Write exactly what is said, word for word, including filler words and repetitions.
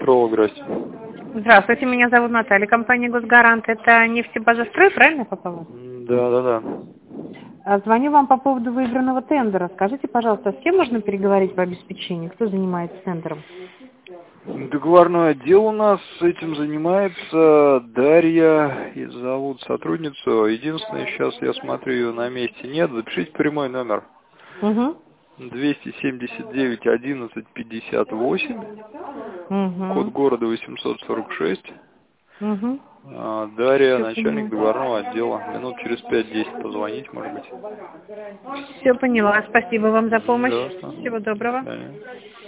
Провол, здрасте. Здравствуйте, меня зовут Наталья, компания «Госгарант». Это нефтебазострой, правильно я попала? Да, да, да. А, Звоню вам по поводу выигранного тендера. Скажите, пожалуйста, с кем можно переговорить по обеспечению? Кто занимается тендером? Договорной отдел у нас этим занимается Дарья, и зовут сотрудницу. Единственное, сейчас я смотрю, ее на месте нет. Запишите прямой номер. Угу. двести семьдесят девять одиннадцать пятьдесят восемь, Угу. код города восемьсот сорок шесть. Угу. А, Дарья, Все начальник поняла. договорного отдела. Минут через пять-десять позвонить, может быть. Все поняла. Спасибо вам за помощь. Да, Всего до доброго. свидания.